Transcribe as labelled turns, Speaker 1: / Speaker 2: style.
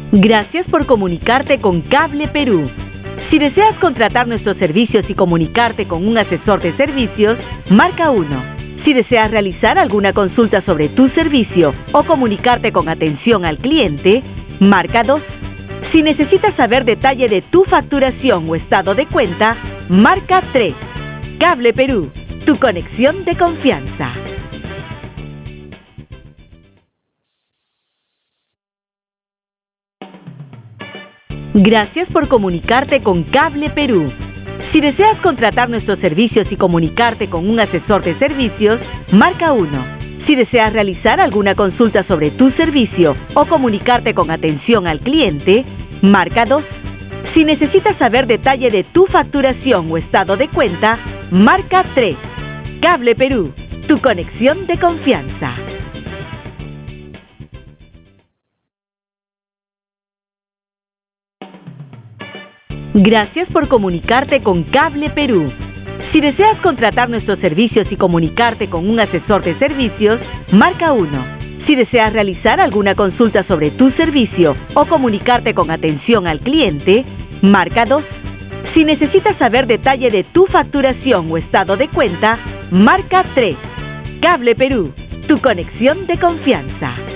Speaker 1: Gracias por comunicarte con Cable Perú. Si deseas contratar nuestros servicios y comunicarte con un asesor de servicios, marca 1. Si deseas realizar alguna consulta sobre tu servicio o comunicarte con atención al cliente, marca 2. Si necesitas saber detalle de tu facturación o estado de cuenta, marca 3. Cable Perú, tu conexión de confianza. Gracias por comunicarte con Cable Perú. Si deseas contratar nuestros servicios y comunicarte con un asesor de servicios, marca 1. Si deseas realizar alguna consulta sobre tu servicio o comunicarte con atención al cliente, marca 2. Si necesitas saber detalle de tu facturación o estado de cuenta, marca 3. Cable Perú, tu conexión de confianza. Gracias por comunicarte con Cable Perú. Si deseas contratar nuestros servicios y comunicarte con un asesor de servicios, marca 1. Si deseas realizar alguna consulta sobre tu servicio o comunicarte con atención al cliente, marca 2. Si necesitas saber detalle de tu facturación o estado de cuenta, marca 3. Cable Perú, tu conexión de confianza.